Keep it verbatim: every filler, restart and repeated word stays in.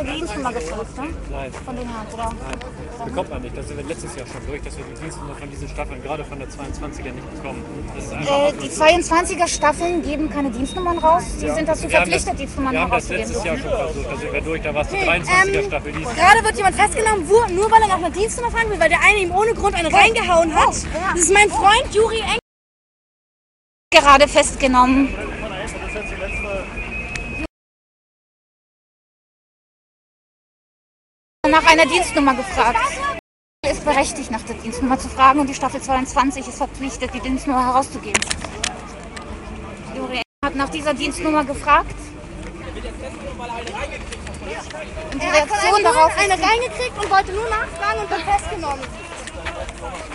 du die Dienstnummer gefragt, ne? Nein. Von den Herrn, oder? Nein. Bekommt man nicht. Das sind wir letztes Jahr schon durch, dass wir die Dienstnummer von diesen Staffeln, gerade von der zweiundzwanziger, nicht bekommen. Das ist Äh, die zweiundzwanziger Staffeln geben keine Dienstnummern raus. Sie ja. sind dazu wir verpflichtet, das, Dienstnummern wir haben das herauszugeben. letztes Jahr schon versucht, da sind wir durch, da war es die Okay, dreiundzwanziger ähm, Staffel. Die ist Gerade wird jemand festgenommen, wo, nur weil er nach einer Dienstnummer fragen will, weil der eine ihm ohne Grund eine reingehauen hat. Das ist mein Freund Juri Eng. Gerade festgenommen. Nach einer Dienstnummer gefragt. Er ist berechtigt, nach der Dienstnummer zu fragen und die Staffel zweiundzwanzig ist verpflichtet, die Dienstnummer herauszugeben. Juri hat nach dieser Dienstnummer gefragt. Und die Er hat von Reaktion einem darauf Mann eine reingekriegt und wollte nur nachfragen und wird festgenommen.